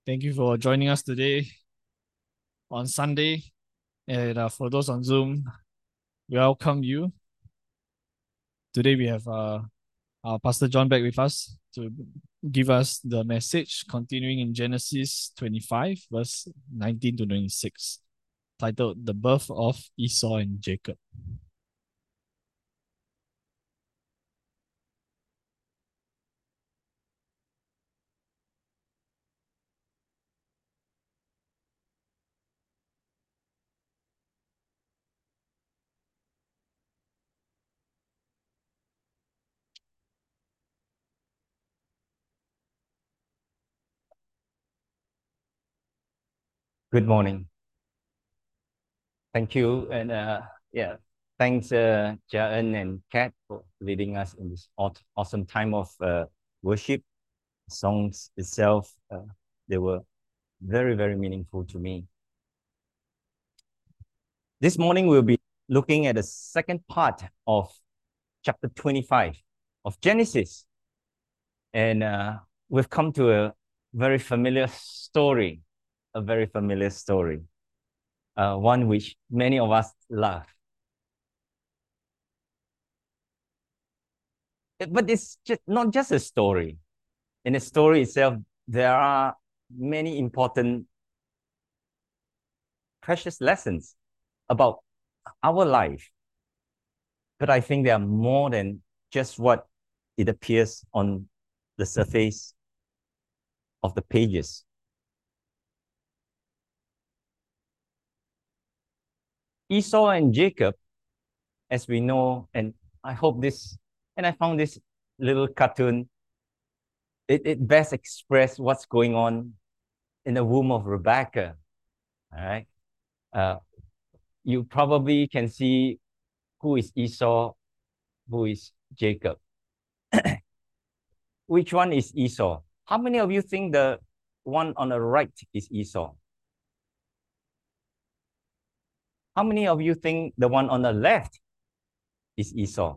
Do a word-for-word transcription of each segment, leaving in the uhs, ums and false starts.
Thank you for joining us today on Sunday. And uh, for those on Zoom, welcome you. Today we have uh, our Pastor John back with us to give us the message continuing in Genesis twenty-five, verse nineteen to twenty-six, titled The Birth of Esau and Jacob. Good morning. Thank you. And uh, yeah, thanks, uh, Jaen and Kat, for leading us in this awesome time of uh, worship. Songs itself, uh, they were very, very meaningful to me. This morning, we'll be looking at the second part of chapter twenty-five of Genesis. And uh, we've come to a very familiar story, a very familiar story. Uh, one which many of us love. But it's just not just a story. In the story itself, there are many important, precious lessons about our life. But I think they are more than just what it appears on the surface of the pages. Esau and Jacob, as we know, and I hope this, and I found this little cartoon, it, it best expressed what's going on in the womb of Rebecca. All right. Uh, you probably can see who is Esau, who is Jacob. Which one is Esau? How many of you think the one on the right is Esau? How many of you think the one on the left is Esau?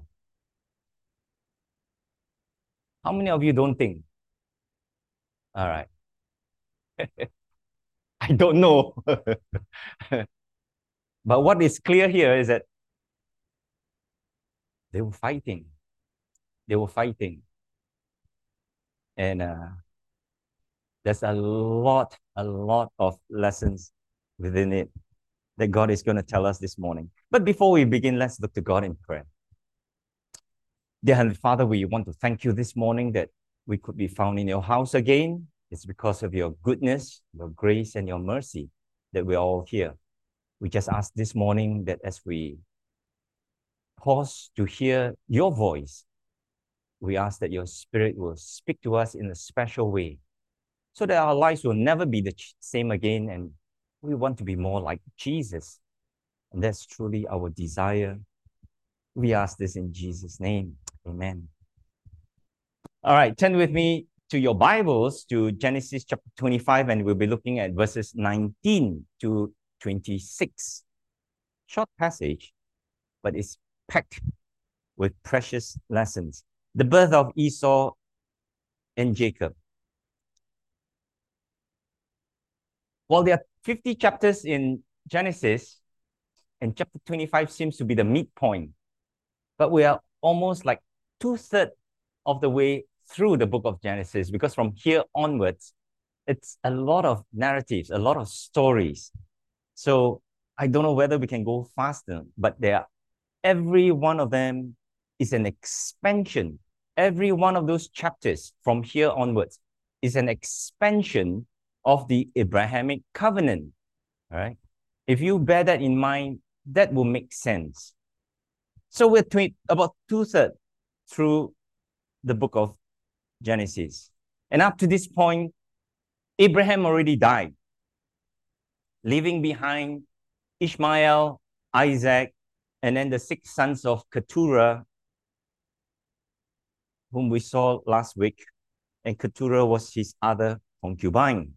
How many of you don't think? All right. I don't know. But what is clear here is that they were fighting. They were fighting. And uh, there's a lot, a lot of lessons within it that God is going to tell us this morning. But before we begin, let's look to God in prayer. Dear Heavenly Father, we want to thank you this morning that we could be found in your house again. It's because of your goodness, your grace, and your mercy that we're all here. We just ask this morning that as we pause to hear your voice, we ask that your Spirit will speak to us in a special way so that our lives will never be the same again, and we want to be more like Jesus. And that's truly our desire. We ask this in Jesus' name. Amen. All right, turn with me to your Bibles to Genesis chapter twenty-five, and we'll be looking at verses nineteen to twenty-six. Short passage, but it's packed with precious lessons. The birth of Esau and Jacob. While there are fifty chapters in Genesis, and chapter twenty-five seems to be the midpoint, but we are almost like two-thirds of the way through the book of Genesis, because from here onwards, it's a lot of narratives, a lot of stories. So I don't know whether we can go faster, but there are, every one of them is an expansion. Every one of those chapters from here onwards is an expansion of the Abrahamic covenant. All right. If you bear that in mind, that will make sense. So we're tw- about two-thirds through the book of Genesis. And up to this point, Abraham already died, leaving behind Ishmael, Isaac, and then the six sons of Keturah, whom we saw last week. And Keturah was his other concubine.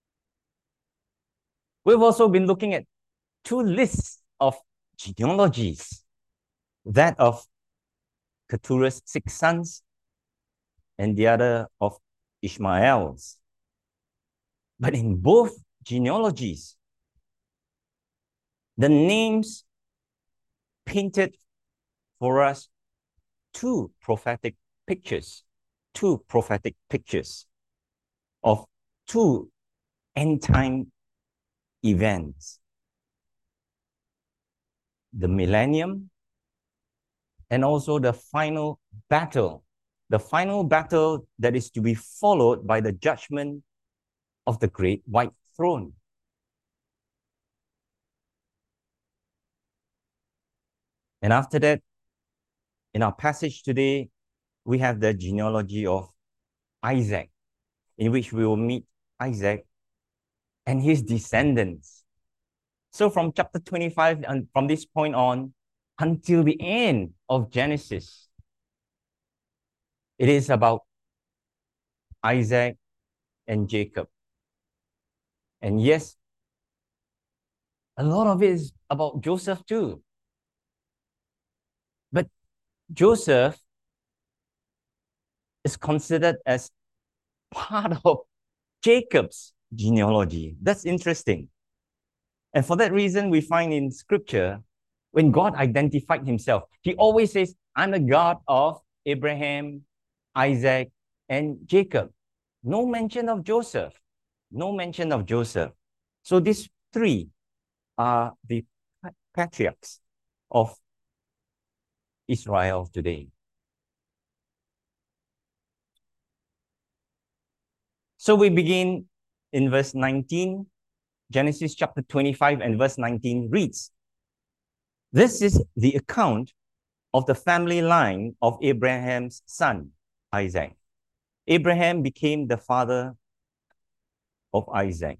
We've also been looking at two lists of genealogies, that of Keturah's six sons and the other of Ishmael's. But in both genealogies, the names painted for us two prophetic pictures, two prophetic pictures of two end-time events. The millennium and also the final battle, the final battle that is to be followed by the judgment of the great white throne. And after that, in our passage today, we have the genealogy of Isaac, in which we will meet Isaac and his descendants. So from chapter twenty-five, and from this point on, until the end of Genesis, it is about Isaac and Jacob. And yes, a lot of it is about Joseph too. But Joseph is considered as part of Jacob's genealogy. That's interesting. And for that reason, we find in scripture, when God identified himself, he always says, I'm the God of Abraham, Isaac, and Jacob. No mention of Joseph. No mention of Joseph. So these three are the patriarchs of Israel today. So we begin in verse nineteen. Genesis chapter twenty-five and verse nineteen reads, this is the account of the family line of Abraham's son, Isaac. Abraham became the father of Isaac.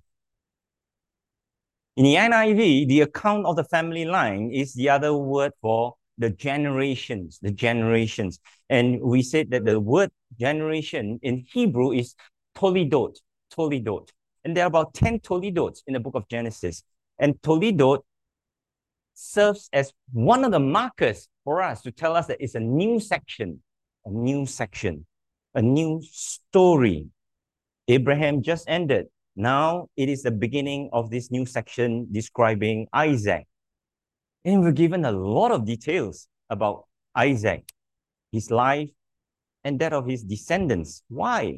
In the N I V, the account of the family line is the other word for the generations, the generations. And we said that the word generation in Hebrew is toledot, toledot. And there are about ten toledots in the book of Genesis. And toledot serves as one of the markers for us to tell us that it's a new section, a new section, a new story. Abraham just ended. Now it is the beginning of this new section describing Isaac. And we're given a lot of details about Isaac, his life, and that of his descendants. Why?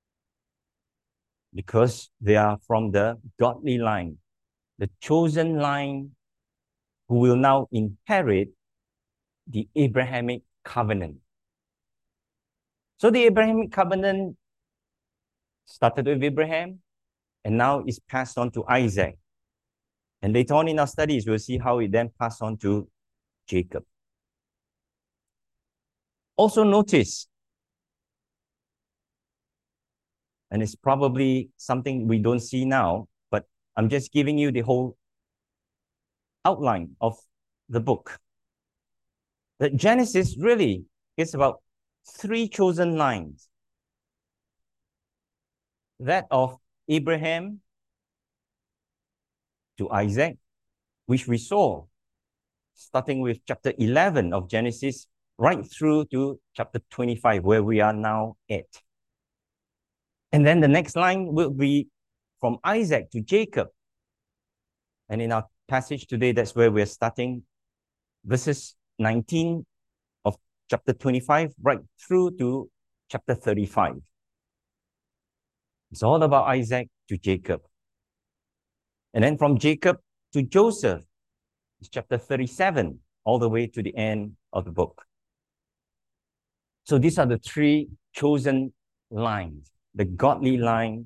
Because they are from the godly line, the chosen line who will now inherit the Abrahamic covenant. So the Abrahamic covenant started with Abraham and now is passed on to Isaac. And later on in our studies, we'll see how it then passed on to Jacob. Also notice, and it's probably something we don't see now, but I'm just giving you the whole outline of the book. That Genesis really is about three chosen lines. That of Abraham to Isaac, which we saw starting with chapter eleven of Genesis right through to chapter twenty-five, where we are now at. And then the next line will be from Isaac to Jacob. And in our passage today, that's where we're starting, verses nineteen of chapter twenty-five, right through to chapter thirty-five. It's all about Isaac to Jacob. And then from Jacob to Joseph, it's chapter thirty-seven, all the way to the end of the book. So these are the three chosen lines, the godly line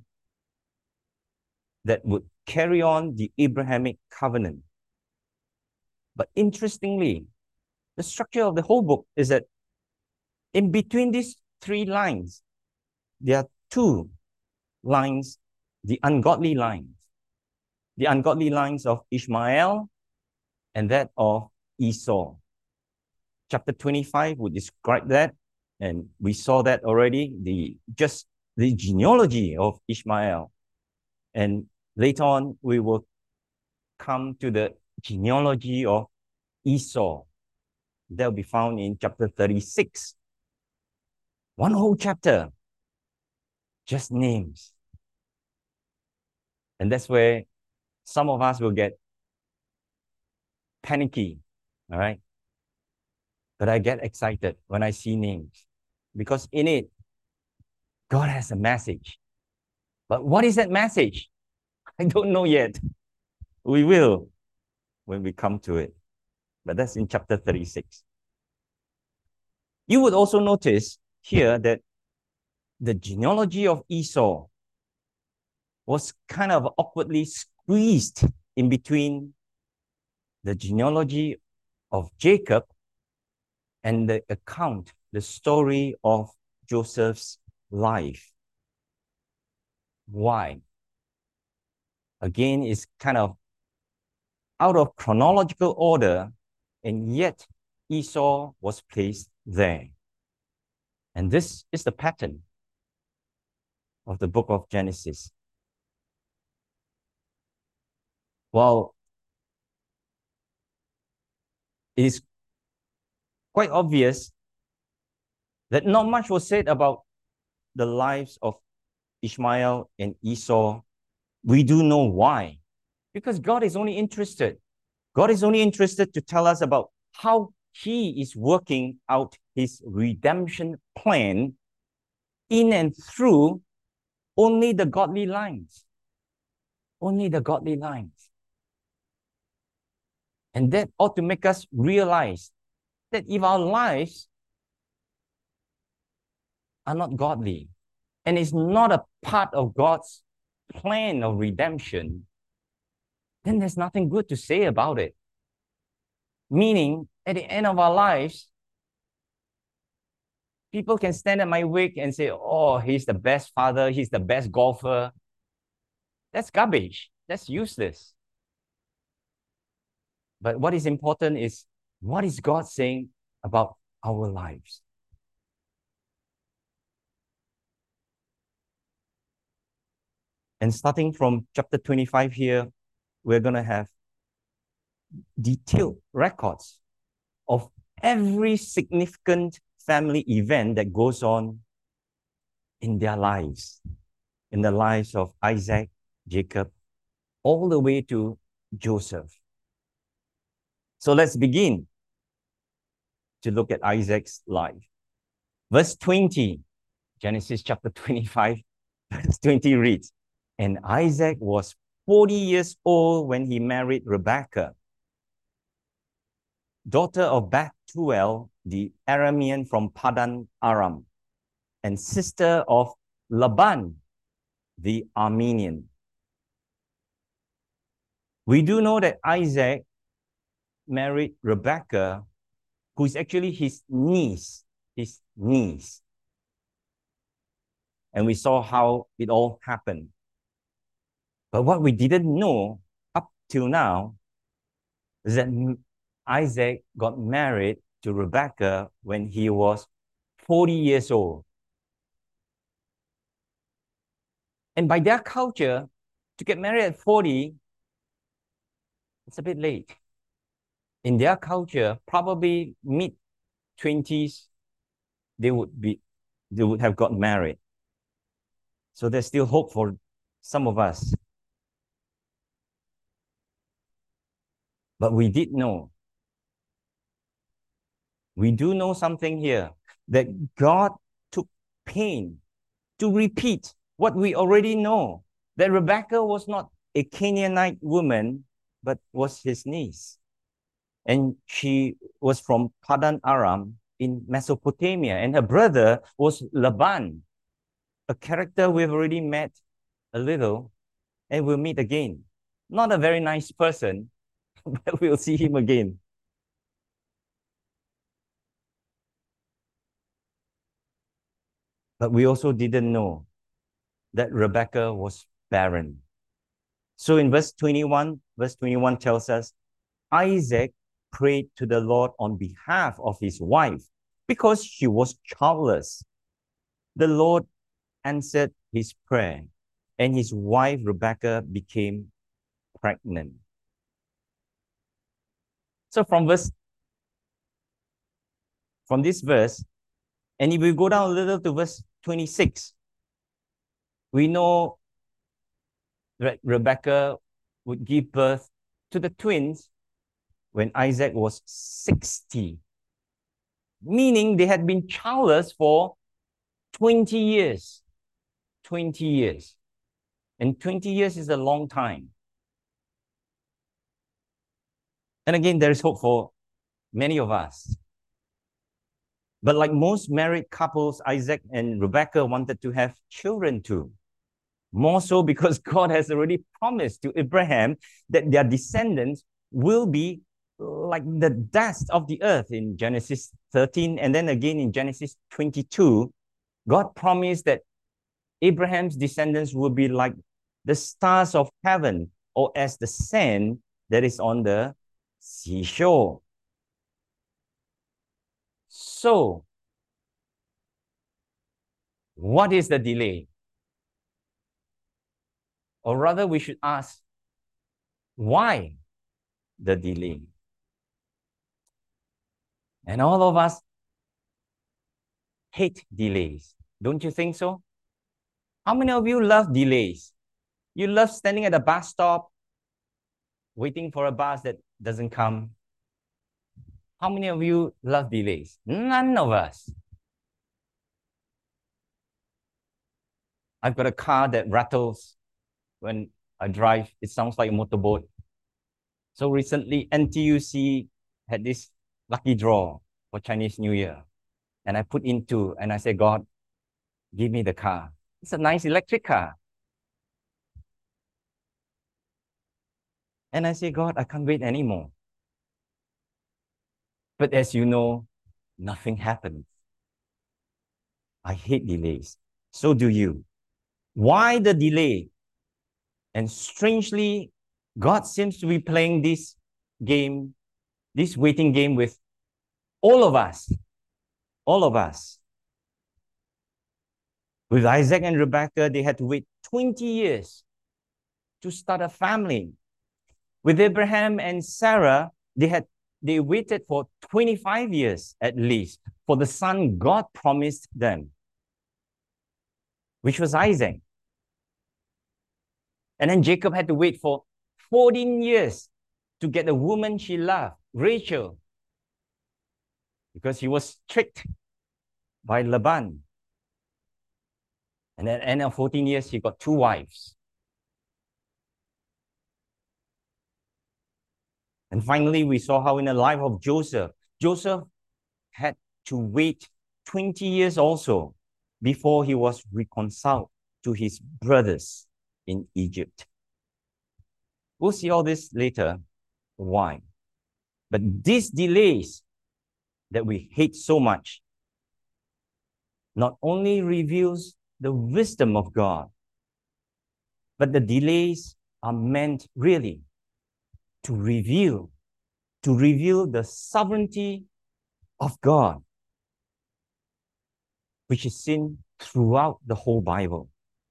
that would carry on the Abrahamic covenant. But interestingly, the structure of the whole book is that in between these three lines, there are two lines, the ungodly lines. The ungodly lines of Ishmael and that of Esau. Chapter twenty-five would describe that, and we saw that already, the just the genealogy of Ishmael. And later on, we will come to the genealogy of Esau. That will be found in chapter thirty-six. One whole chapter, just names. And that's where some of us will get panicky, all right? But I get excited when I see names because in it, God has a message. But what is that message? I don't know yet. We will when we come to it. But that's in chapter thirty-six. You would also notice here that the genealogy of Esau was kind of awkwardly squeezed in between the genealogy of Jacob and the account, the story of Joseph's life. Why? Again, it's kind of out of chronological order, and yet Esau was placed there. And this is the pattern of the book of Genesis. While it is quite obvious that not much was said about the lives of Ishmael and Esau, we do know why. Because God is only interested. God is only interested to tell us about how He is working out His redemption plan in and through only the godly lines. Only the godly lines. And that ought to make us realize that if our lives are not godly and is not a part of God's plan of redemption, then there's nothing good to say about it. Meaning, at the end of our lives, people can stand at my wake and say, oh, he's the best father, he's the best golfer. That's garbage. That's useless. But what is important is, what is God saying about our lives? And starting from chapter twenty-five here, we're going to have detailed records of every significant family event that goes on in their lives, in the lives of Isaac, Jacob, all the way to Joseph. So let's begin to look at Isaac's life. Verse twenty, Genesis chapter twenty-five, verse twenty reads, and Isaac was forty years old when he married Rebekah, daughter of Bethuel, the Aramean from Padan Aram, and sister of Laban, the Aramean. We do know that Isaac married Rebekah, who is actually his niece, his niece. And we saw how it all happened. But what we didn't know up till now is that Isaac got married to Rebekah when he was forty years old. And by their culture, to get married at forty, it's a bit late. In their culture, probably mid-twenties, they would be, they would have got married. So there's still hope for some of us. But we did know, we do know something here, that God took pain to repeat what we already know, that Rebekah was not a Canaanite woman, but was his niece. And she was from Padan Aram in Mesopotamia, and her brother was Laban, a character we've already met a little, and we'll meet again. Not a very nice person, but we'll see him again. But we also didn't know that Rebekah was barren. So in verse twenty-one, verse twenty-one tells us, Isaac prayed to the Lord on behalf of his wife because she was childless. The Lord answered his prayer, and his wife Rebekah became pregnant. So from verse, from this verse, and if we go down a little to verse twenty-six, we know Re- Rebecca would give birth to the twins when Isaac was sixty, meaning they had been childless for twenty years. twenty years. And twenty years is a long time. And again, there is hope for many of us. But like most married couples, Isaac and Rebecca wanted to have children too. More so because God has already promised to Abraham that their descendants will be like the dust of the earth in Genesis thirteen. And then again in Genesis twenty-two, God promised that Abraham's descendants will be like the stars of heaven, or as the sand that is on the seashore. So, what is the delay? Or rather, we should ask, why the delay? And all of us hate delays. Don't you think so? How many of you love delays? You love standing at a bus stop, waiting for a bus that doesn't come. How many of you love delays? None of us. I've got a car that rattles when I drive. It sounds like a motorboat. So recently, N T U C had this lucky draw for Chinese New Year. And I put in two, and I said, God, give me the car. It's a nice electric car. And I say, God, I can't wait anymore. But as you know, nothing happens. I hate delays. So do you. Why the delay? And strangely, God seems to be playing this game, this waiting game with all of us. All of us. With Isaac and Rebekah, they had to wait twenty years to start a family. With Abraham and Sarah, they had they waited for twenty-five years at least for the son God promised them, which was Isaac. And then Jacob had to wait for fourteen years to get the woman she loved, Rachel, because he was tricked by Laban. And at the end of fourteen years, he got two wives. And finally, we saw how in the life of Joseph, Joseph had to wait twenty years also before he was reconciled to his brothers in Egypt. We'll see all this later, why. But these delays that we hate so much not only reveals the wisdom of God, but the delays are meant really to reveal, to reveal the sovereignty of God, which is seen throughout the whole Bible.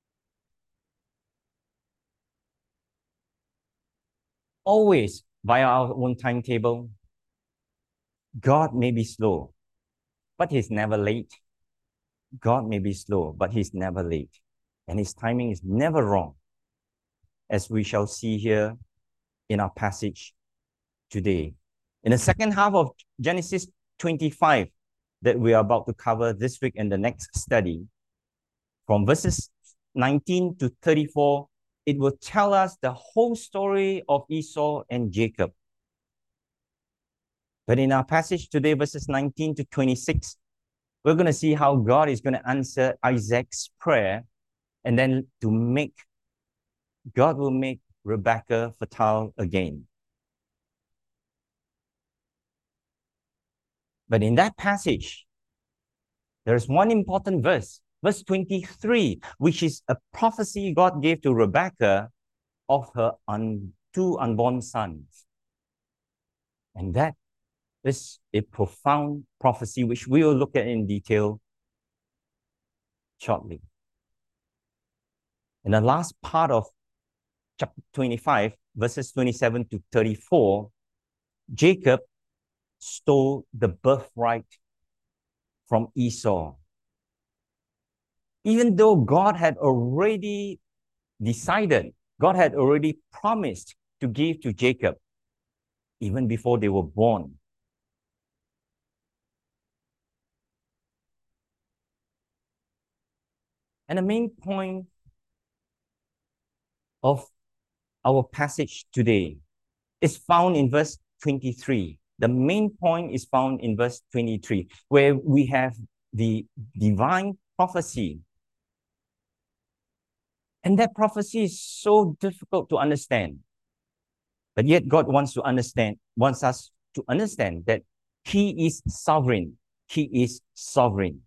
Always by our own timetable, God may be slow, but he's never late. God may be slow, but he's never late. And his timing is never wrong, as we shall see here in our passage today. In the second half of Genesis twenty-five that we are about to cover this week in the next study, from verses nineteen to thirty-four, it will tell us the whole story of Esau and Jacob. But in our passage today, verses nineteen to twenty-six, we're going to see how God is going to answer Isaac's prayer, and then to make, God will make Rebekah fertile again. But in that passage, there's one important verse, verse twenty-three, which is a prophecy God gave to Rebekah of her un two unborn sons. And that is a profound prophecy, which we will look at in detail shortly. In the last part of chapter twenty-five, verses twenty-seven to thirty-four, Jacob stole the birthright from Esau. Even though God had already decided, God had already promised to give to Jacob even before they were born. And the main point of our passage today is found in verse twenty-three. The main point is found in verse twenty-three, where we have the divine prophecy. And that prophecy is so difficult to understand. But yet God wants to understand, wants us to understand that He is sovereign. He is sovereign.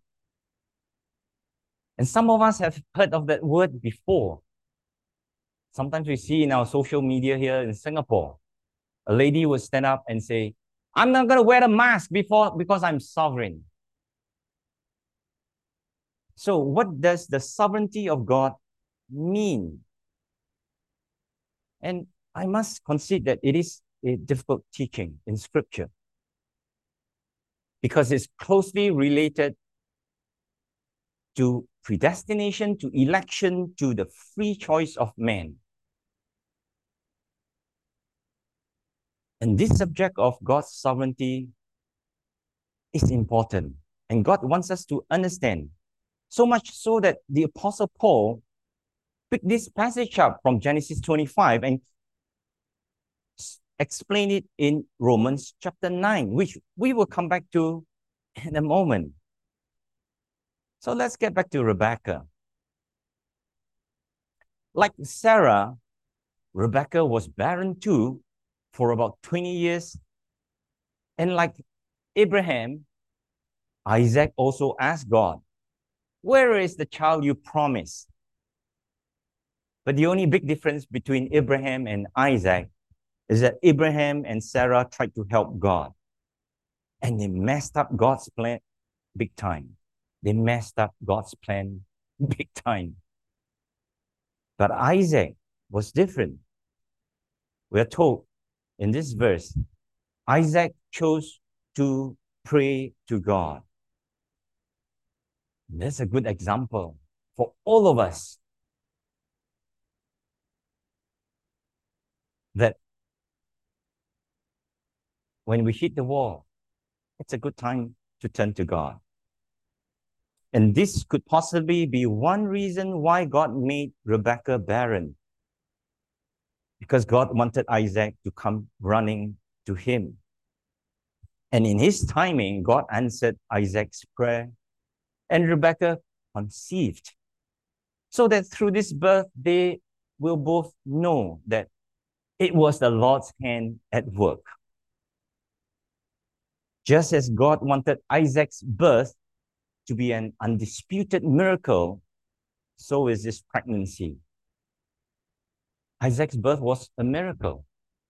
And some of us have heard of that word before. Sometimes we see in our social media here in Singapore, a lady will stand up and say, I'm not going to wear a mask before because I'm sovereign. So what does the sovereignty of God mean? And I must concede that it is a difficult teaching in Scripture because it's closely related to predestination, to election, to the free choice of man. And this subject of God's sovereignty is important. And God wants us to understand. So much so that the Apostle Paul picked this passage up from Genesis twenty-five and explain it in Romans chapter nine, which we will come back to in a moment. So let's get back to Rebekah. Like Sarah, Rebekah was barren too for about twenty years. And like Abraham, Isaac also asked God, where is the child you promised? But the only big difference between Abraham and Isaac is that Abraham and Sarah tried to help God. And they messed up God's plan big time. They messed up God's plan big time. But Isaac was different. We are told in this verse, Isaac chose to pray to God. That's a good example for all of us that when we hit the wall, it's a good time to turn to God. And this could possibly be one reason why God made Rebekah barren. Because God wanted Isaac to come running to him. And in his timing, God answered Isaac's prayer, and Rebekah conceived. So that through this birth, they will both know that it was the Lord's hand at work. Just as God wanted Isaac's birth to be an undisputed miracle, so is this pregnancy. Isaac's birth was a miracle.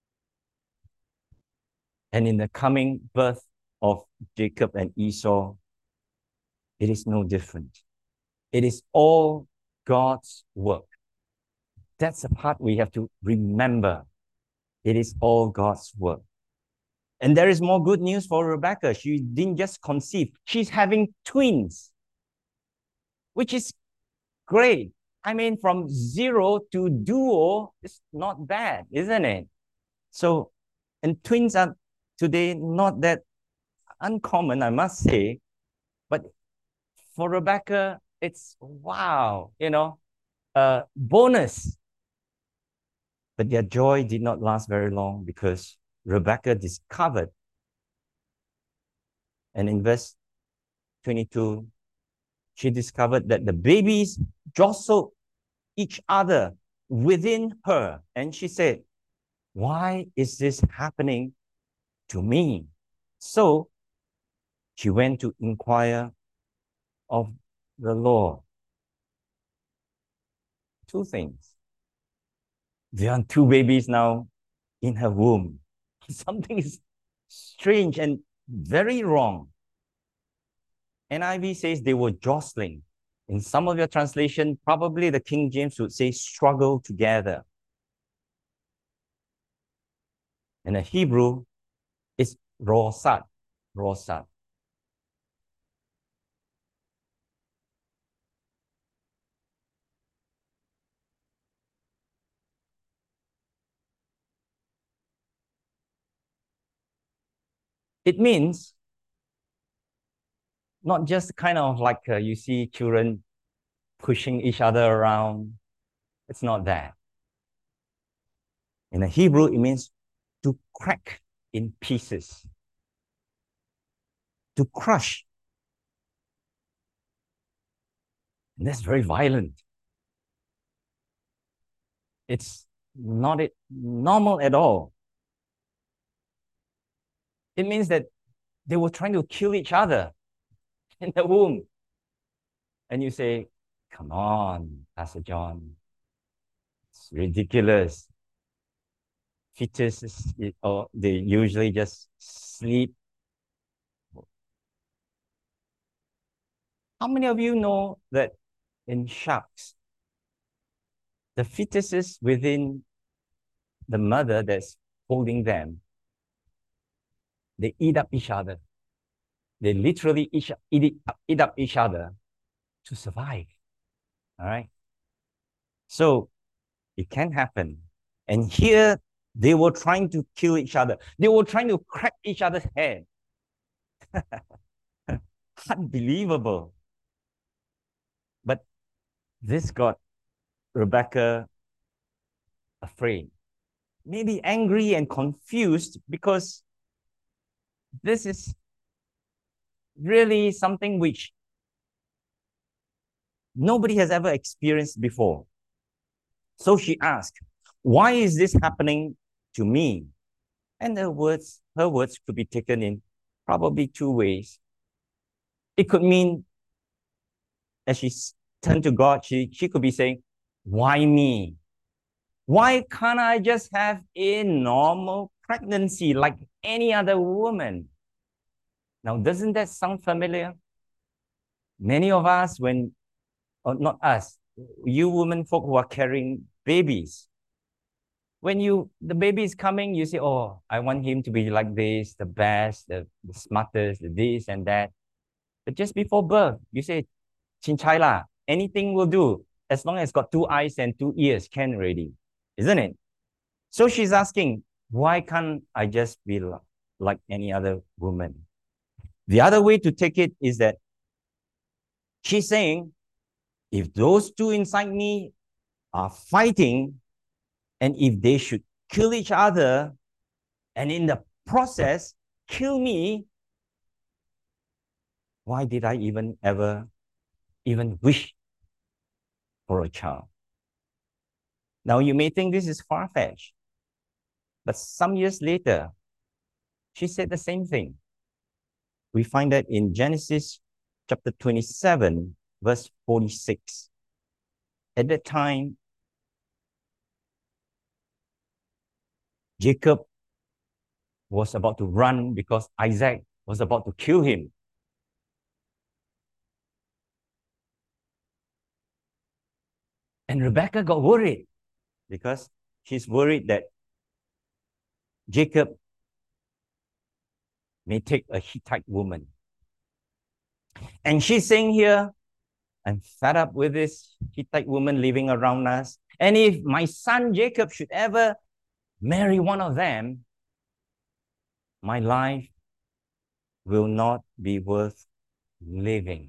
And in the coming birth of Jacob and Esau, it is no different. It is all God's work. That's the part we have to remember. It is all God's work. And there is more good news for Rebekah. She didn't just conceive. She's having twins, which is great. I mean, from zero to duo, it's not bad, isn't it? So, and twins are today not that uncommon, I must say. But for Rebekah, it's wow, you know, uh, bonus. But their joy did not last very long because Rebekah discovered, and in verse twenty-two, she discovered that the babies jostled each other within her. And she said, why is this happening to me? So she went to inquire of the Lord. Two things. There are two babies now in her womb. Something is strange and very wrong. N I V says they were jostling. In some of your translation, probably the King James would say struggle together. And the Hebrew is rosat, rosat. It means not just kind of like uh, you see children pushing each other around. It's not that. In the Hebrew, it means to crack in pieces, to crush. And that's very violent. It's not it, normal at all. It means that they were trying to kill each other in the womb. And you say, come on, Pastor John, it's ridiculous. Fetuses, or they usually just sleep. How many of you know that in sharks, the fetuses within the mother that's holding them, they eat up each other. They literally eat, eat, eat up each other to survive. All right? So it can happen. And here they were trying to kill each other. They were trying to crack each other's head. Unbelievable. But this got Rebecca afraid, maybe angry and confused, because this is really something which nobody has ever experienced before. So she asked, why is this happening to me? And her words, her words could be taken in probably two ways. It could mean, as she turned to God, she, she could be saying, why me? Why can't I just have a normal pregnancy like any other woman? Now, doesn't that sound familiar? Many of us, when, or not us, you women folk who are carrying babies, when you the baby is coming, you say, oh, I want him to be like this, the best, the, the smartest, the this and that. But just before birth, you say, Chinchai la, anything will do, as long as it's got two eyes and two ears, can already, isn't it? So she's asking, why can't I just be like any other woman? The other way to take it is that she's saying, if those two inside me are fighting, and if they should kill each other, and in the process kill me, why did I even ever even wish for a child? Now you may think this is far-fetched, but some years later, she said the same thing. We find that in Genesis chapter twenty-seven, verse forty-six. At that time, Jacob was about to run because Isaac was about to kill him. And Rebecca got worried because she's worried that Jacob may take a Hittite woman. And she's saying here, I'm fed up with this Hittite woman living around us. And if my son Jacob should ever marry one of them, my life will not be worth living.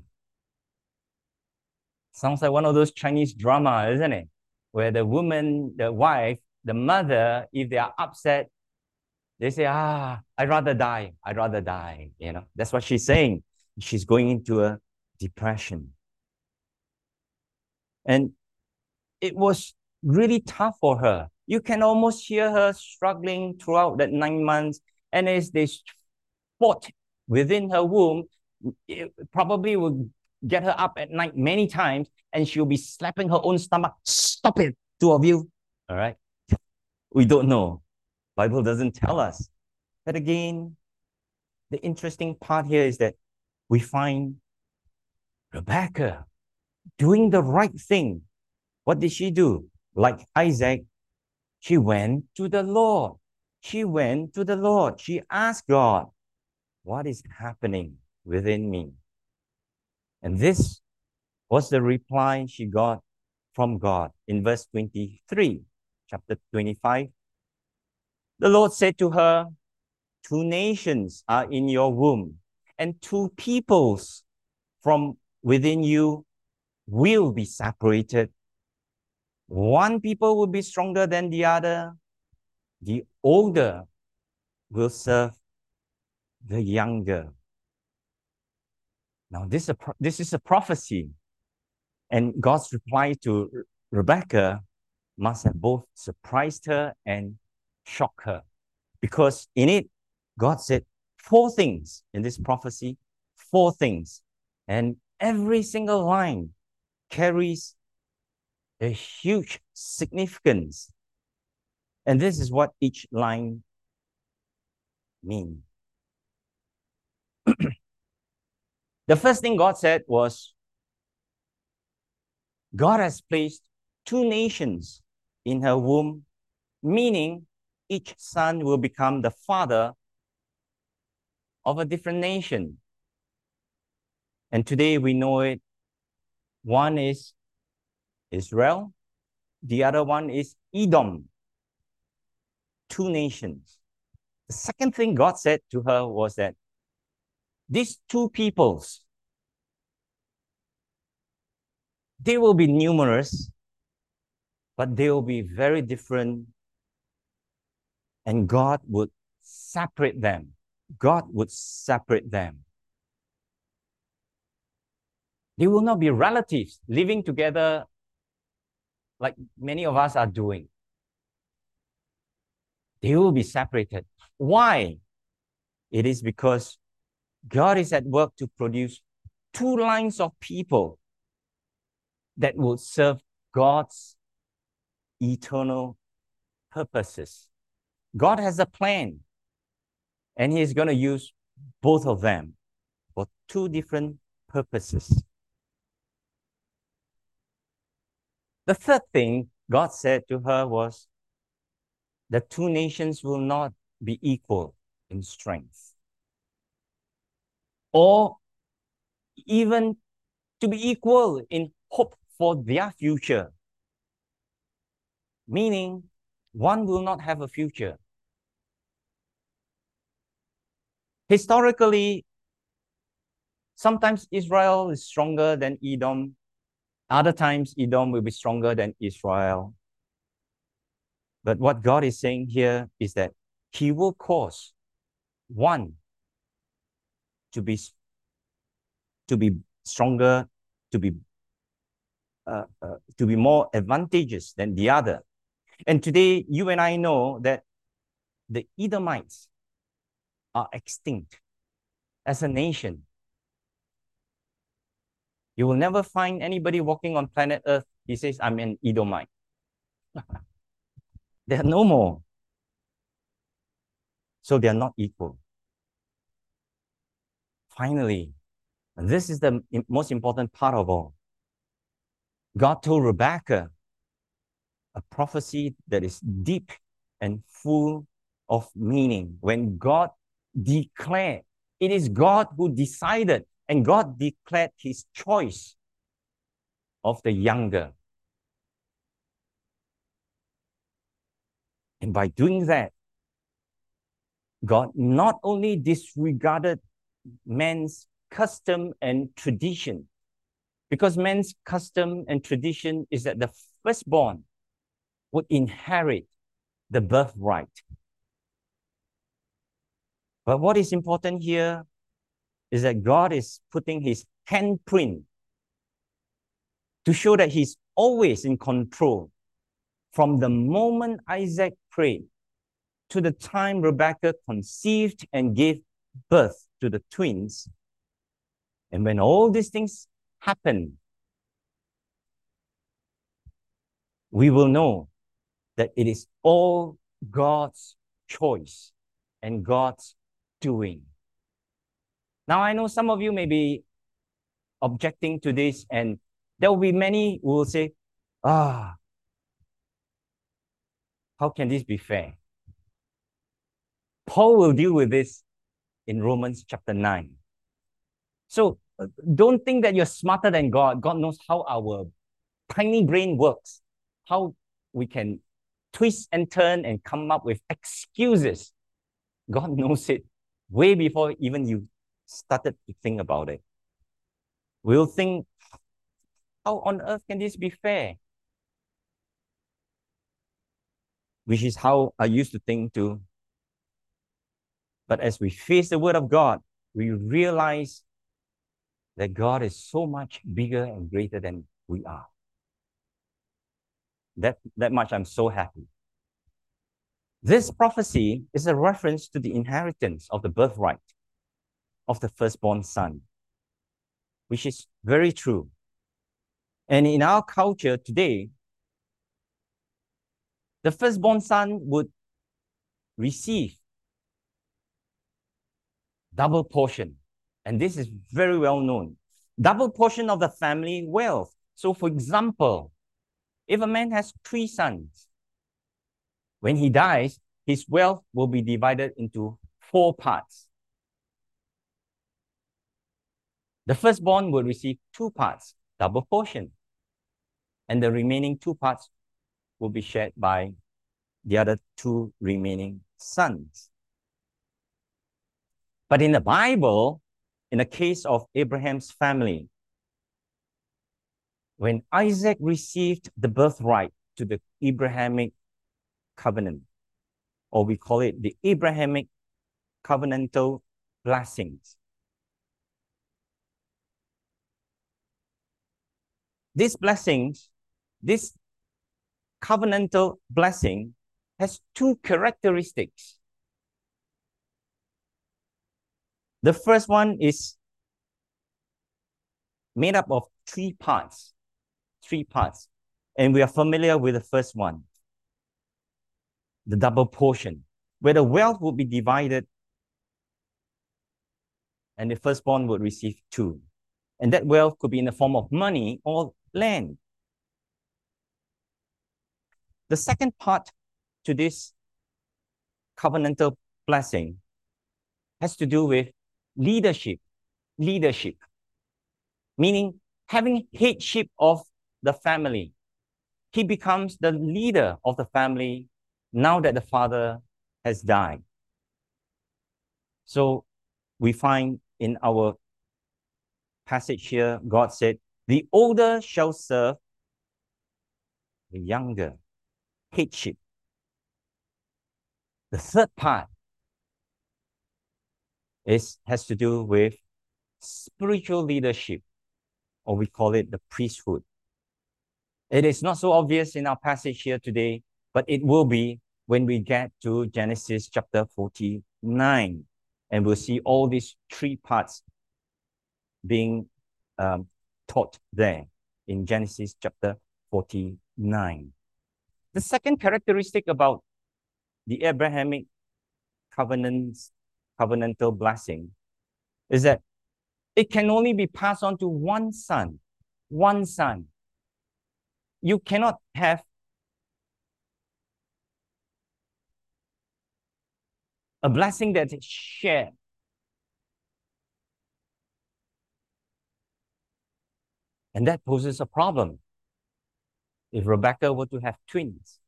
Sounds like one of those Chinese drama, isn't it? Where the woman, the wife, the mother, if they are upset, they say, ah, I'd rather die. I'd rather die. You know, that's what she's saying. She's going into a depression. And it was really tough for her. You can almost hear her struggling throughout that nine months. And as they fought within her womb, it probably would get her up at night many times, and she'll be slapping her own stomach. Stop it, two of you. All right. We don't know. Bible doesn't tell us. But again, the interesting part here is that we find Rebecca doing the right thing. What did she do? Like Isaac, she went to the Lord. She went to the Lord. She asked God, what is happening within me? And this was the reply she got from God in verse twenty-three, chapter twenty-five. The Lord said to her, two nations are in your womb, and two peoples from within you will be separated. One people will be stronger than the other. The older will serve the younger. Now, this is a, this is a prophecy. And God's reply to Rebekah must have both surprised her and shocked her. Because in it, God said four things in this prophecy, four things. And every single line carries a huge significance. And this is what each line means. The first thing God said was, God has placed two nations in her womb, meaning each son will become the father of a different nation. And today we know it. One is Israel, the other one is Edom. Two nations. The second thing God said to her was that these two peoples, they will be numerous, but they will be very different, and God would separate them. God would separate them. They will not be relatives living together like many of us are doing. They will be separated. Why? It is because God is at work to produce two lines of people that will serve God's eternal purposes. God has a plan, and He is going to use both of them for two different purposes. The third thing God said to her was, the two nations will not be equal in strength, or even to be equal in hope for their future. Meaning, one will not have a future. Historically, sometimes Israel is stronger than Edom. Other times, Edom will be stronger than Israel. But what God is saying here is that He will cause one to be, to be stronger, to be, uh, uh, to be more advantageous than the other. And today, you and I know that the Edomites are extinct as a nation. You will never find anybody walking on planet Earth, he says, I'm an Edomite. There are no more. So they are not equal. Finally, and this is the most important part of all, God told Rebekah a prophecy that is deep and full of meaning. When God declared, it is God who decided, and God declared His choice of the younger. And by doing that, God not only disregarded man's custom and tradition, because man's custom and tradition is that the firstborn would inherit the birthright. But what is important here is that God is putting His handprint to show that He's always in control. From the moment Isaac prayed to the time Rebekah conceived and gave birth to the twins, and when all these things happen, we will know that it is all God's choice and God's doing. Now, I know some of you may be objecting to this, and there will be many who will say, ah, how can this be fair? Paul will deal with this in Romans chapter nine. So don't think that you're smarter than God. God knows how our tiny brain works, how we can twist and turn and come up with excuses God knows it way before even you started to think about it. We'll think, how on earth can this be fair? Which is how I used to think too. But as we face the word of God, we realize that God is so much bigger and greater than we are. That, that much I'm so happy. This prophecy is a reference to the inheritance of the birthright of the firstborn son, which is very true. And in our culture today, the firstborn son would receive double portion. And this is very well known. Double portion of the family wealth. So for example, if a man has three sons, when he dies, his wealth will be divided into four parts. The firstborn will receive two parts, double portion. And the remaining two parts will be shared by the other two remaining sons. But in the Bible, in the case of Abraham's family, when Isaac received the birthright to the Abrahamic covenant, or we call it the Abrahamic covenantal blessings, these blessings, this covenantal blessing has two characteristics. The first one is made up of three parts, three parts. And we are familiar with the first one, the double portion, where the wealth would be divided and the firstborn would receive two. And that wealth could be in the form of money or land. The second part to this covenantal blessing has to do with leadership. Leadership, meaning having headship of the family. He becomes the leader of the family now that the father has died. So we find in our passage here, God said, the older shall serve the younger. Headship. The third part is, has to do with spiritual leadership, or we call it the priesthood. It is not so obvious in our passage here today, but it will be when we get to Genesis chapter forty-nine. And we'll see all these three parts being um, taught there in Genesis chapter forty-nine. The second characteristic about the Abrahamic covenants, covenantal blessing is that it can only be passed on to one son. One son. You cannot have a blessing that is shared. And that poses a problem. If Rebecca were to have twins,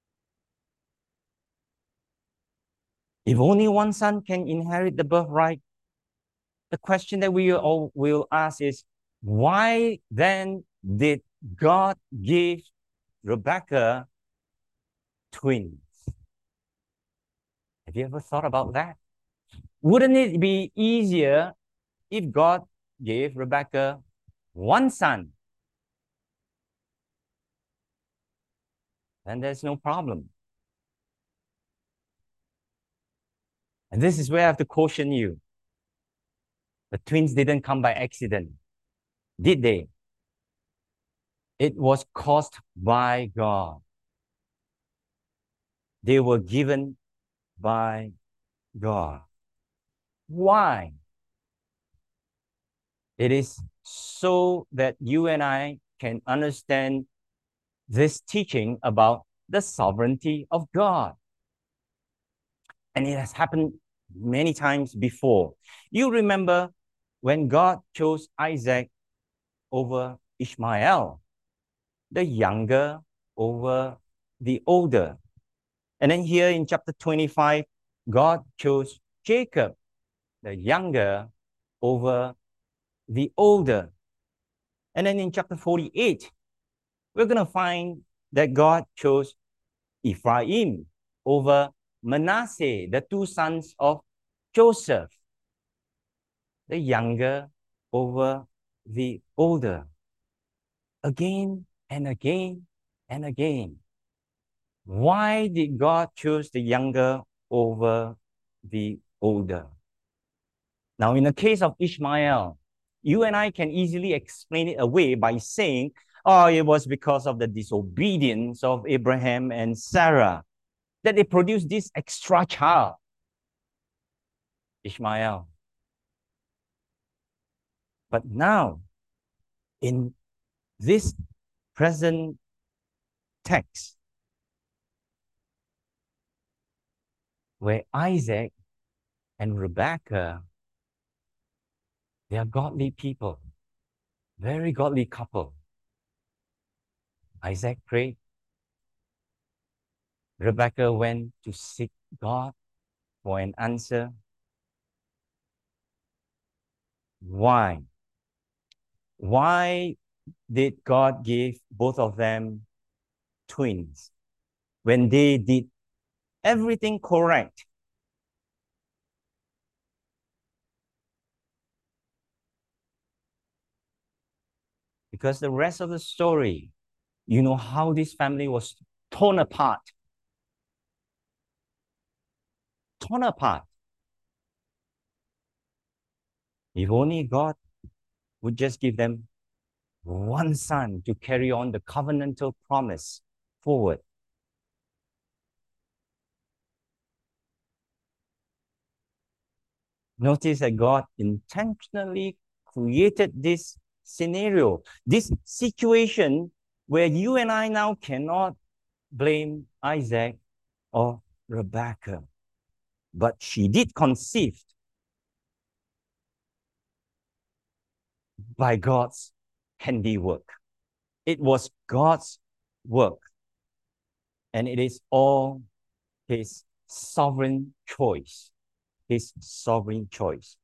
if only one son can inherit the birthright, the question that we all will ask is, why then did God give Rebecca twins? Have you ever thought about that? Wouldn't it be easier if God gave Rebecca one son? Then there's no problem. And this is where I have to caution you. The twins didn't come by accident, did they? It was caused by God. They were given by God. Why? It is so that you and I can understand this teaching about the sovereignty of God. And it has happened many times before. You remember when God chose Isaac over Ishmael, the younger over the older. And then here in chapter twenty-five, God chose Jacob, the younger, over the older. And then in chapter forty-eight, we're going to find that God chose Ephraim over Manasseh, the two sons of Joseph, the younger over the older. Again and again and again. Why did God choose the younger over the older? Now, in the case of Ishmael, you and I can easily explain it away by saying, oh, it was because of the disobedience of Abraham and Sarah that they produced this extra child, Ishmael. But now, in this present text, where Isaac and Rebekah, they are godly people, very godly couple. Isaac prayed. Rebekah went to seek God for an answer. Why? Why did God give both of them twins when they did everything correct? Because the rest of the story, you know how this family was torn apart. Torn apart. If only God would just give them one son to carry on the covenantal promise forward. Notice that God intentionally created this scenario, this situation where you and I now cannot blame Isaac or Rebekah. But she did conceive by God's handiwork. It was God's work. And it is all his sovereign choice. His sovereign choice.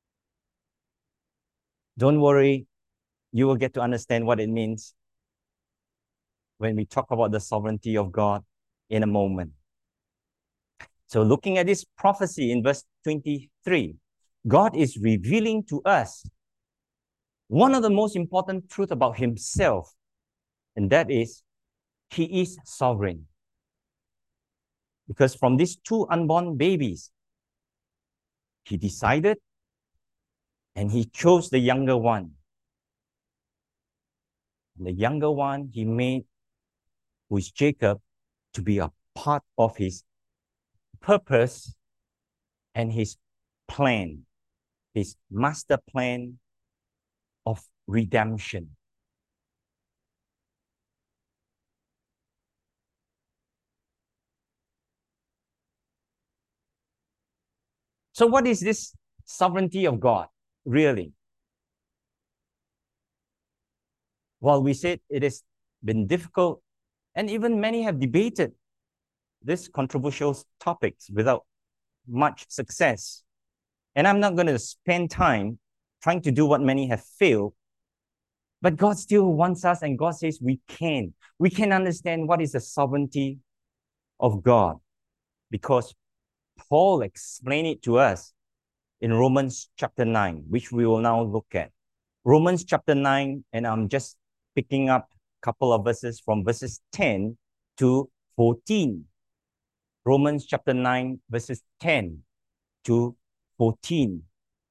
Don't worry, you will get to understand what it means when we talk about the sovereignty of God in a moment. So looking at this prophecy in verse twenty-three, God is revealing to us one of the most important truths about himself, and that is he is sovereign. Because from these two unborn babies, he decided and he chose the younger one. And the younger one he made, who is Jacob, to be a part of his purpose and his plan, his master plan of redemption. So what is this sovereignty of God, really? Well, we said it has been difficult, and even many have debated these controversial topics without much success. And I'm not going to spend time trying to do what many have failed, but God still wants us, and God says we can. We can understand what is the sovereignty of God, because Paul explained it to us in Romans chapter nine, which we will now look at. Romans chapter nine, and I'm just picking up a couple of verses from verses ten to fourteen. Romans chapter nine, verses ten to fourteen.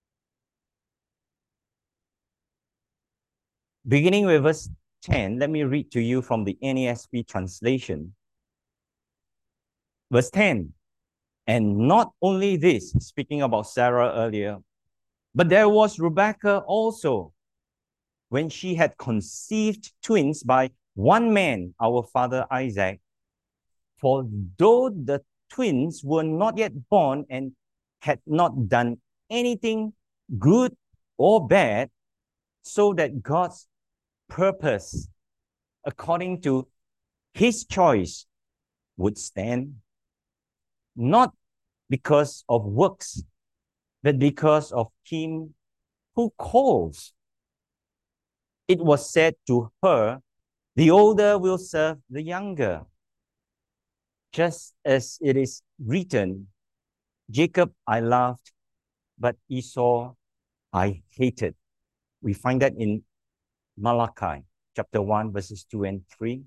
Beginning with verse ten, let me read to you from the N A S B translation. Verse ten, and not only this, speaking about Sarah earlier, but there was Rebekah also, when she had conceived twins by one man, our father Isaac. For though the twins were not yet born and had not done anything good or bad, so that God's purpose, according to his choice, would stand, not because of works, but because of him who calls. It was said to her, the older will serve the younger. Just as it is written, Jacob I loved, but Esau I hated. We find that in Malachi chapter one, verses two and three.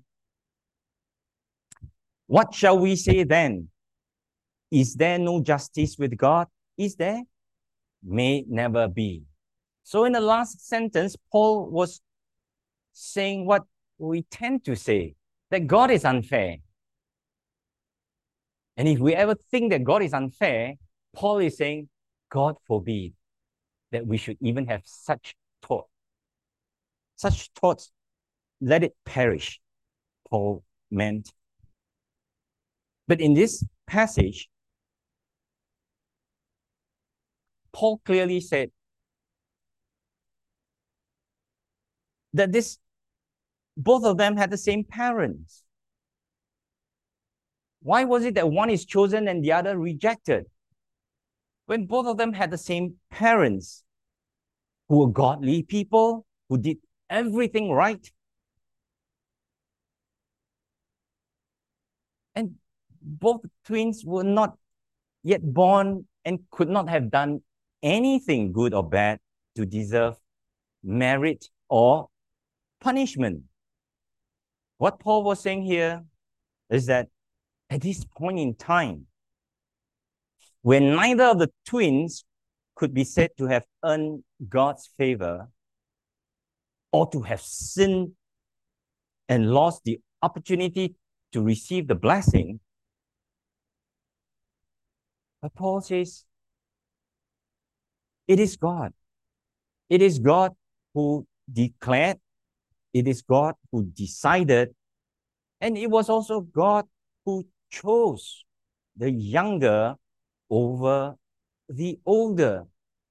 What shall we say then? Is there no justice with God? Is there? May never be. So in the last sentence, Paul was saying what we tend to say, that God is unfair. And if we ever think that God is unfair, Paul is saying, God forbid that we should even have such thought. Such thoughts, let it perish, Paul meant. But in this passage, Paul clearly said that this, both of them had the same parents. Why was it that one is chosen and the other rejected? When both of them had the same parents, who were godly people, who did everything right. And both twins were not yet born and could not have done anything good or bad to deserve merit or punishment. What Paul was saying here is that at this point in time, when neither of the twins could be said to have earned God's favor or to have sinned and lost the opportunity to receive the blessing, but Paul says, it is God. It is God who declared, it is God who decided, and it was also God who chose the younger over the older.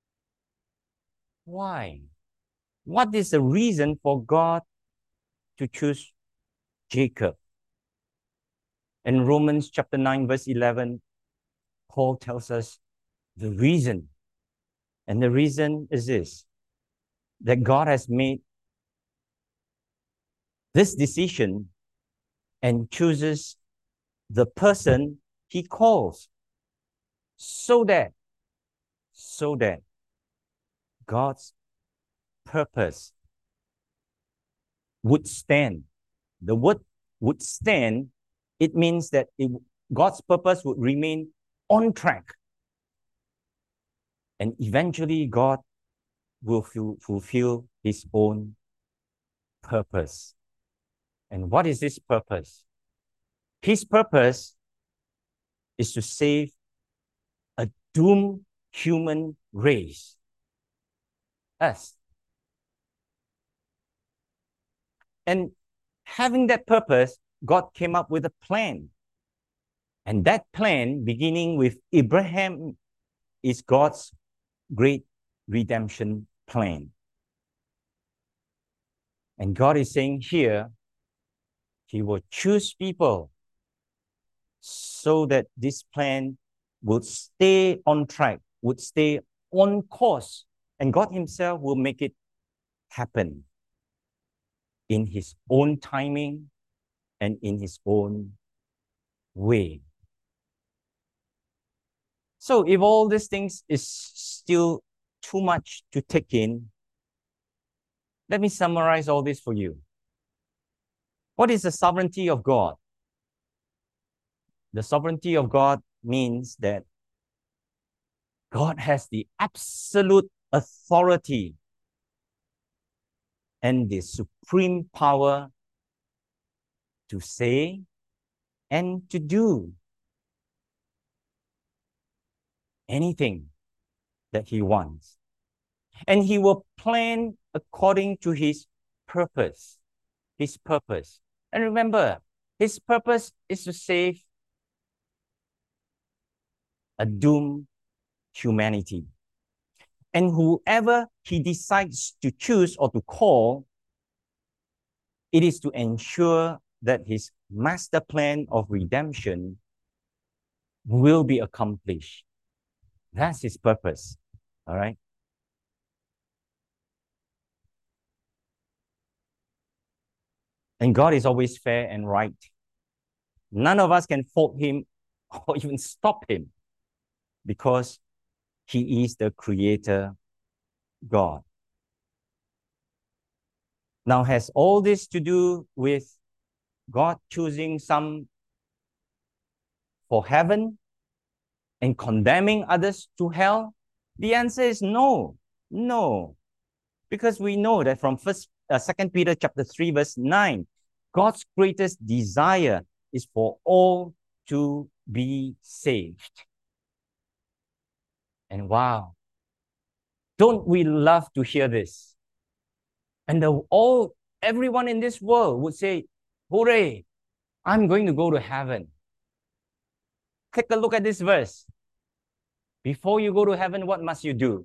Why? What is the reason for God to choose Jacob? In Romans chapter nine, verse eleven, Paul tells us the reason. And the reason is this, that God has made this decision and chooses the person he calls so that, so that God's purpose would stand. The word would stand, it means that it, God's purpose would remain on track. And eventually God will ful- fulfill his own purpose. And what is his purpose? His purpose is to save a doomed human race. Us. And having that purpose, God came up with a plan. And that plan, beginning with Abraham, is God's great redemption plan. And God is saying here, he will choose people so that this plan will stay on track, would stay on course, and God himself will make it happen in his own timing and in his own way. So if all these things is still too much to take in, let me summarize all this for you. What is the sovereignty of God? The sovereignty of God means that God has the absolute authority and the supreme power to say and to do anything that he wants. And he will plan according to his purpose. His purpose. And remember, his purpose is to save a doomed humanity. And whoever he decides to choose or to call, it is to ensure that his master plan of redemption will be accomplished. That's his purpose. All right. And God is always fair and right. None of us can fault him or even stop him because he is the creator God. Now, has all this to do with God choosing some for heaven and condemning others to hell? The answer is no, no. Because we know that from first, uh, Second Peter chapter three, verse nine, God's greatest desire is for all to be saved. And wow, don't we love to hear this? And the, all everyone in this world would say, hooray, I'm going to go to heaven. Take a look at this verse. Before you go to heaven, what must you do?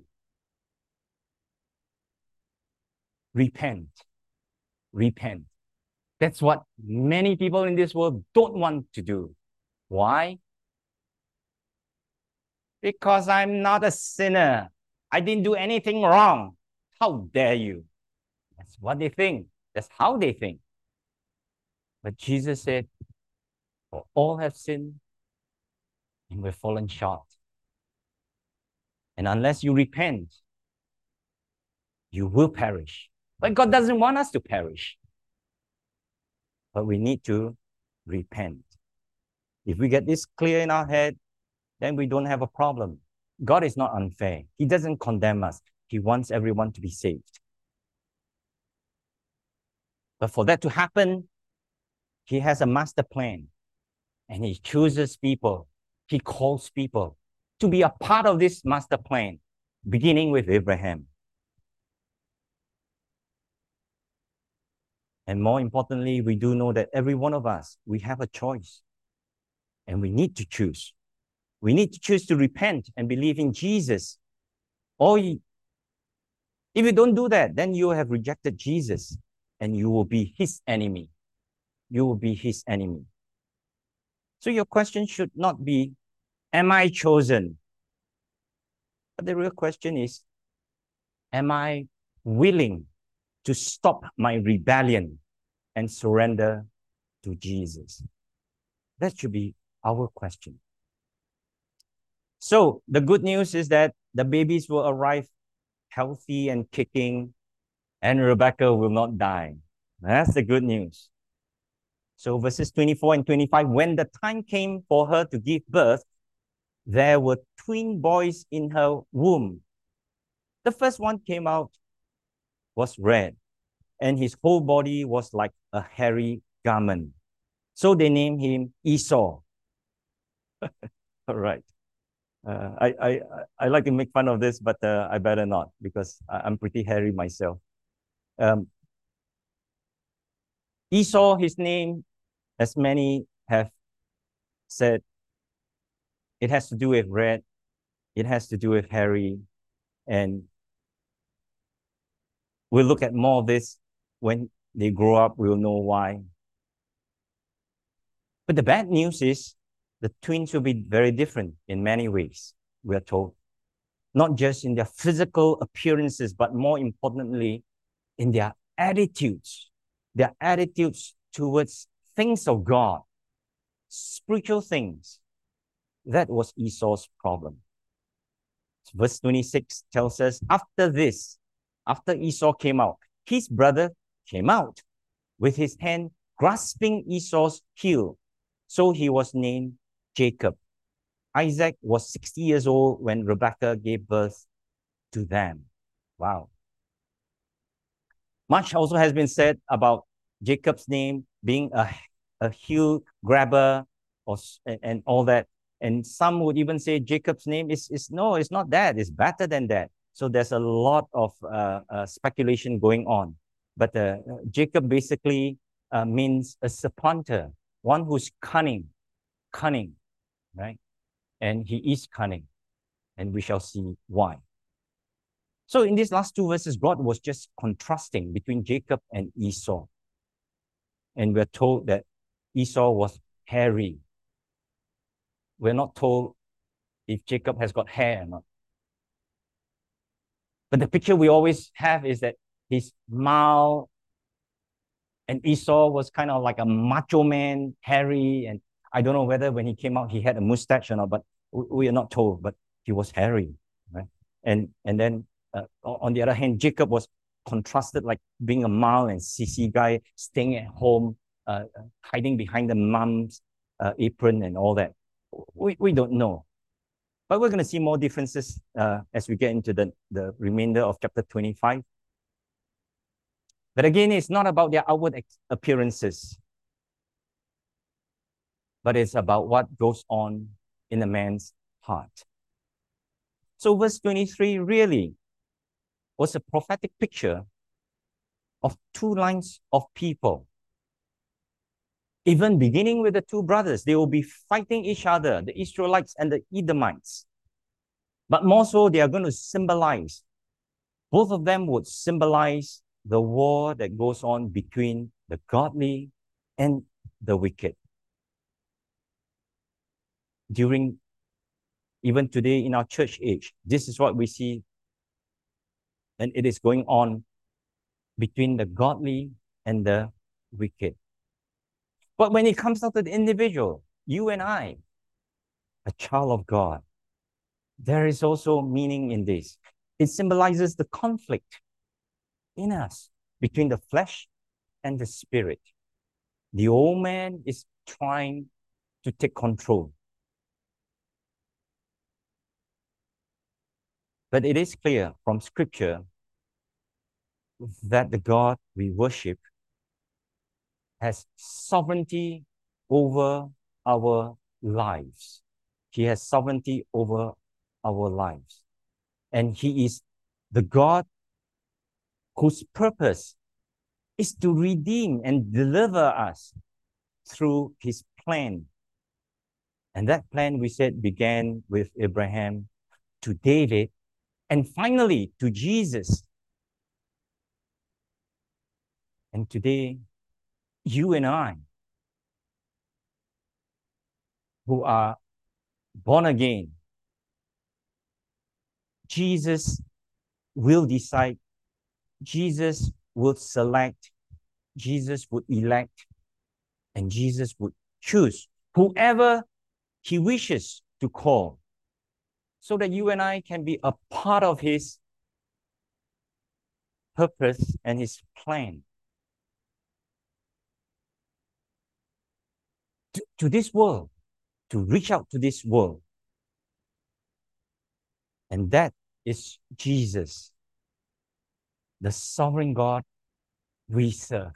Repent. Repent. That's what many people in this world don't want to do. Why? Because I'm not a sinner. I didn't do anything wrong. How dare you? That's what they think. That's how they think. But Jesus said, for all have sinned and we've fallen short. And unless you repent, you will perish. But God doesn't want us to perish. But we need to repent. If we get this clear in our head, then we don't have a problem. God is not unfair. He doesn't condemn us. He wants everyone to be saved. But for that to happen, he has a master plan. And he chooses people. He calls people to be a part of this master plan, beginning with Abraham. And more importantly, we do know that every one of us, we have a choice. And we need to choose. We need to choose to repent and believe in Jesus. Or if you don't do that, then you have rejected Jesus and you will be his enemy. You will be his enemy. So your question should not be, am I chosen? But the real question is, am I willing to stop my rebellion and surrender to Jesus? That should be our question. So the good news is that the babies will arrive healthy and kicking, and Rebecca will not die. That's the good news. So verses twenty-four and twenty-five, when the time came for her to give birth, there were twin boys in her womb. The first one came out, was red, and his whole body was like a hairy garment. So they named him Esau. All right. Uh, I, I, I like to make fun of this, but uh, I better not because I'm pretty hairy myself. Um, Esau, his name, as many have said, it has to do with red, it has to do with hairy, and we'll look at more of this when they grow up, we'll know why. But the bad news is the twins will be very different in many ways, we are told. Not just in their physical appearances, but more importantly, in their attitudes, their attitudes towards things of God, spiritual things. That was Esau's problem. Verse twenty-six tells us, after this, after Esau came out, his brother came out with his hand grasping Esau's heel. So he was named Jacob. Isaac was sixty years old when Rebekah gave birth to them. Wow. Much also has been said about Jacob's name being a, a heel grabber or, and all that. And some would even say Jacob's name is, is no, it's not that. It's better than that. So there's a lot of uh, uh, speculation going on. But uh, Jacob basically uh, means a supplanter, one who's cunning, cunning, right? And he is cunning. And we shall see why. So in these last two verses, God was just contrasting between Jacob and Esau. And we're told that Esau was hairy. We're not told if Jacob has got hair or not. But the picture we always have is that he's mild, and Esau was kind of like a macho man, hairy, and I don't know whether when he came out he had a mustache or not, but we are not told, but he was hairy, right? And and then uh, on the other hand, Jacob was contrasted, like being a mild and sissy guy, staying at home, uh, hiding behind the mom's uh, apron and all that. We, we don't know. But we're going to see more differences uh, as we get into the, the remainder of chapter twenty-five. But again, it's not about their outward appearances, but it's about what goes on in a man's heart. So verse twenty-three really was a prophetic picture of two lines of people. Even beginning with the two brothers, they will be fighting each other, the Israelites and the Edomites. But more so, they are going to symbolize, both of them would symbolize the war that goes on between the godly and the wicked. During, even today in our church age, this is what we see, and it is going on between the godly and the wicked. But when it comes down to the individual, you and I, a child of God, there is also meaning in this. It symbolizes the conflict in us between the flesh and the spirit. The old man is trying to take control. But it is clear from Scripture that the God we worship has sovereignty over our lives. He has sovereignty over our lives. And He is the God whose purpose is to redeem and deliver us through His plan. And that plan, we said, began with Abraham, to David, and finally to Jesus. And today, you and I, who are born again, Jesus will decide, Jesus will select, Jesus would elect, and Jesus would choose whoever He wishes to call, so that you and I can be a part of His purpose and His plan. To, to this world, to reach out to this world. And that is Jesus, the sovereign God we serve.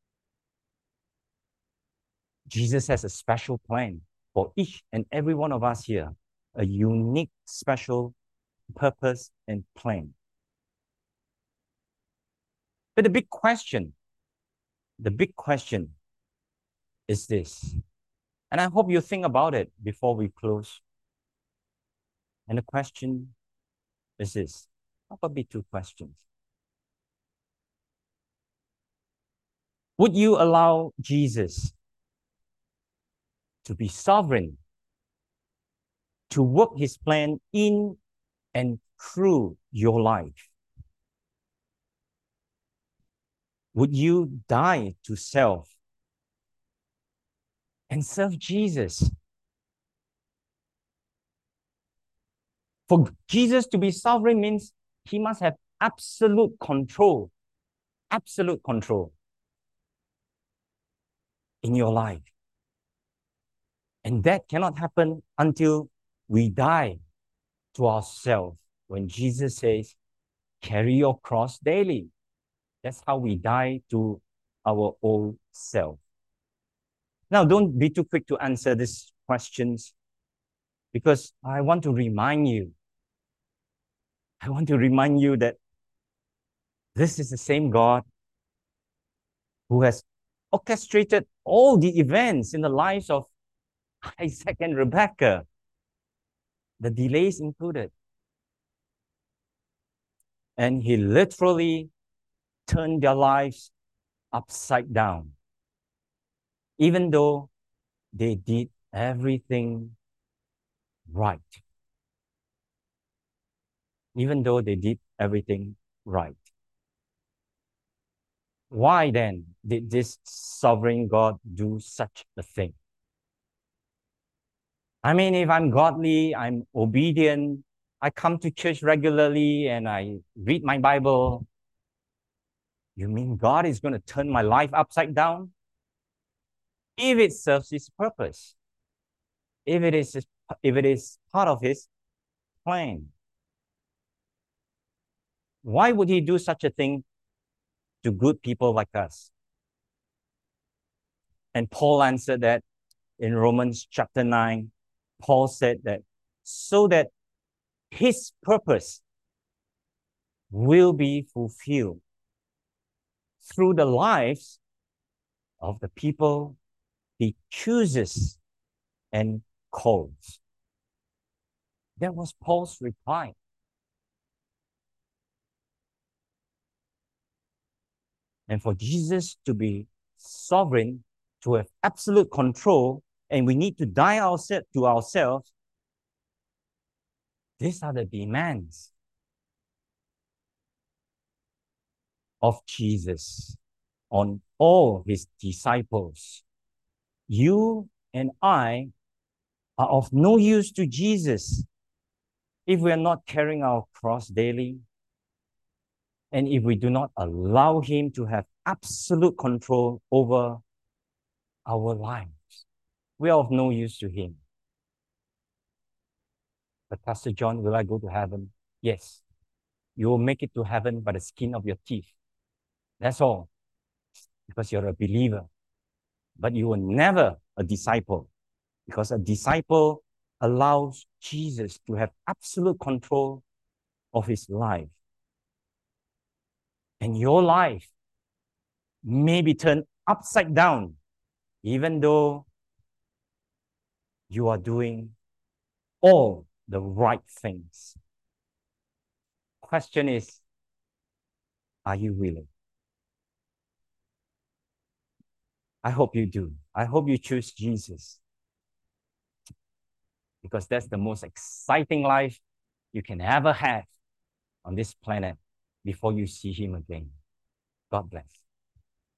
Jesus has a special plan for each and every one of us here, a unique, special purpose and plan. But the big question, the big question is this, and I hope you think about it before we close. And the question is this, how about be two questions? Would you allow Jesus to be sovereign, to work His plan in and through your life? Would you die to self and serve Jesus? For Jesus to be sovereign means He must have absolute control, absolute control in your life. And that cannot happen until we die to ourselves. When Jesus says, carry your cross daily. That's how we die to our old self. Now, don't be too quick to answer these questions, because I want to remind you, I want to remind you that this is the same God who has orchestrated all the events in the lives of Isaac and Rebekah, the delays included. And He literally turned their lives upside down, even though they did everything right. Even though they did everything right. Why then did this sovereign God do such a thing? I mean, if I'm godly, I'm obedient, I come to church regularly and I read my Bible, you mean God is going to turn my life upside down? If it serves his purpose, if it is, if it is part of his plan, why would he do such a thing to good people like us? And Paul answered that in Romans chapter nine. Paul said that so that his purpose will be fulfilled through the lives of the people he chooses and calls. That was Paul's reply. And for Jesus to be sovereign, to have absolute control, and we need to die ourselves to ourselves, these are the demands of Jesus on all his disciples. You and I are of no use to Jesus if we are not carrying our cross daily, and if we do not allow him to have absolute control over our lives. We are of no use to him. But Pastor John, will I go to heaven? Yes. You will make it to heaven by the skin of your teeth. That's all. Because you're a believer. But you were never a disciple. Because a disciple allows Jesus to have absolute control of his life. And your life may be turned upside down, even though you are doing all the right things. Question is, are you willing? I hope you do. I hope you choose Jesus. Because that's the most exciting life you can ever have on this planet before you see him again. God bless.